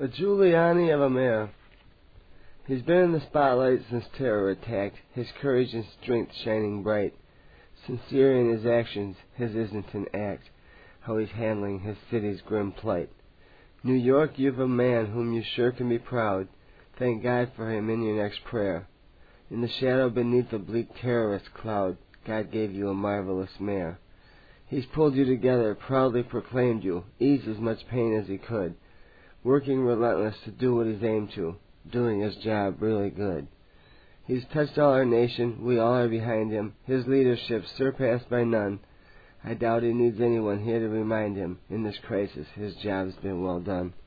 A Giuliani of a mayor. He's been in the spotlight since terror attacked, his courage and strength shining bright. Sincere in his actions, his isn't an act, how he's handling his city's grim plight. New York, you've a man whom you sure can be proud. Thank God for him in your next prayer. In the shadow beneath the bleak terrorist cloud, God gave you a marvelous mayor. He's pulled you together, proudly proclaimed you, eased as much pain as he could, working relentless to do what he's aimed to, doing his job really good. He's touched all our nation, we all are behind him, his leadership surpassed by none. I doubt he needs anyone here to remind him, in this crisis his job's been well done.